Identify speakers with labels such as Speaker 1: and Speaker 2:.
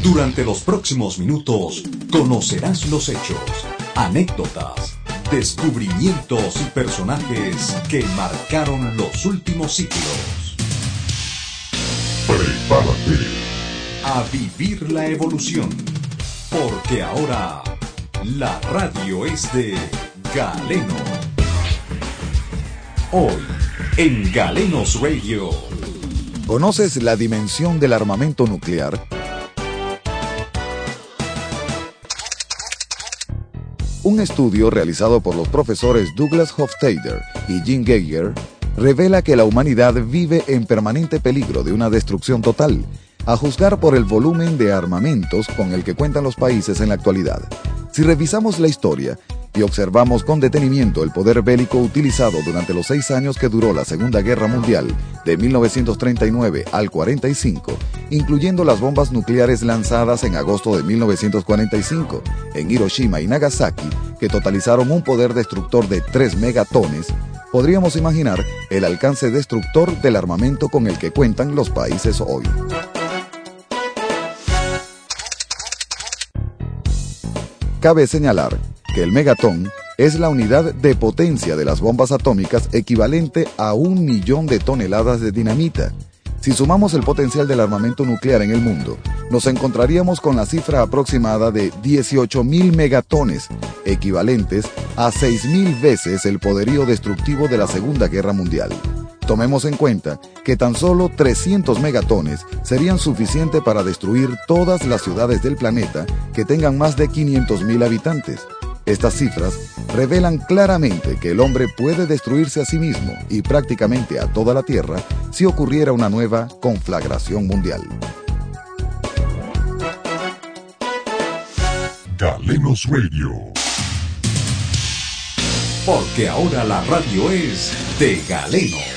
Speaker 1: Durante los próximos minutos conocerás los hechos, anécdotas, descubrimientos y personajes que marcaron los últimos siglos.
Speaker 2: Prepárate
Speaker 1: A vivir la evolución, porque ahora la radio es de Galeno. Hoy, en Galenos Radio.
Speaker 3: ¿Conoces la dimensión del armamento nuclear? Un estudio realizado por los profesores Douglas Hofstadter y Jim Geiger revela que la humanidad vive en permanente peligro de una destrucción total, a juzgar por el volumen de armamentos con el que cuentan los países en la actualidad. Si revisamos la historia y observamos con detenimiento el poder bélico utilizado durante los 6 años que duró la Segunda Guerra Mundial, de 1939 al 45, incluyendo las bombas nucleares lanzadas en agosto de 1945 en Hiroshima y Nagasaki, que totalizaron un poder destructor de 3 megatones, podríamos imaginar el alcance destructor del armamento con el que cuentan los países hoy. Cabe señalar que el megatón es la unidad de potencia de las bombas atómicas equivalente a 1 millón de toneladas de dinamita. Si sumamos el potencial del armamento nuclear en el mundo, nos encontraríamos con la cifra aproximada de 18.000 megatones, equivalentes a 6.000 veces el poderío destructivo de la Segunda Guerra Mundial. Tomemos en cuenta que tan solo 300 megatones serían suficientes para destruir todas las ciudades del planeta que tengan más de 500.000 habitantes. Estas cifras revelan claramente que el hombre puede destruirse a sí mismo y prácticamente a toda la Tierra si ocurriera una nueva conflagración mundial.
Speaker 2: Galenos Radio.
Speaker 1: Porque ahora la radio es de Galeno.